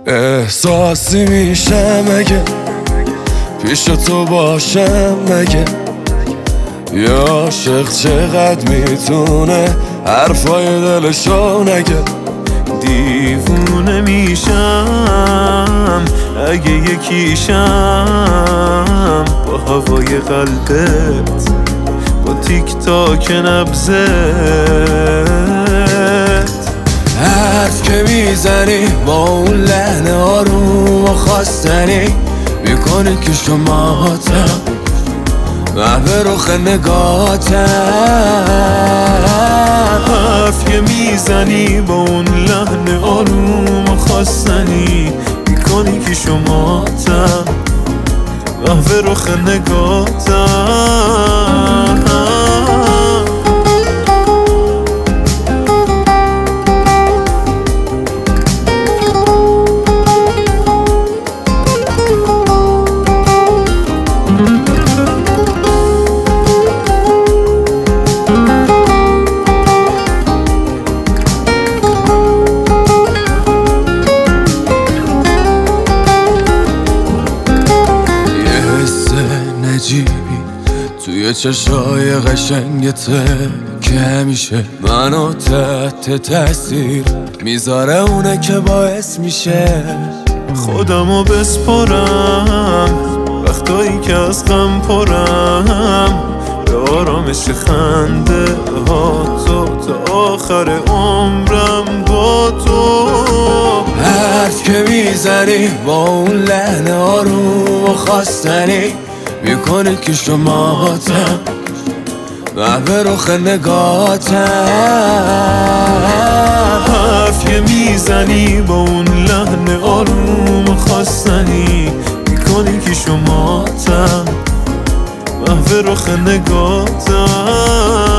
احساسی میشه مگه پیش تو باشم مگه؟ یا عاشق چقدر میتونه حرفای دلشو نگه؟ دیوونه میشم اگه یکیشم با هوای قلبت، با تیک تاک نبضت. حرف که میزنی با اون لحن آروم و خواستنی میکنی که شماتم محو رخ نگاتم. حرف که میزنی با اون لحن آروم و خواستنی میکنی که شماتم محو رخ نگاتم. عجیبی توی چشای قشنگته که همیشه منو تحت تاثیر میذاره، اونه که باعث میشه خودمو بسپرم وقتایی که از غم پرم، به آرامش خنده ها تو تا آخر عمرم با تو. حرف که میزنی با اون لحن آروم و خواستنی میکنه که شماتم محو رخ نگاتم. حرف که میزنی با اون لحن آروم خواستنی میکنی که شماتم محو رخ نگاتم.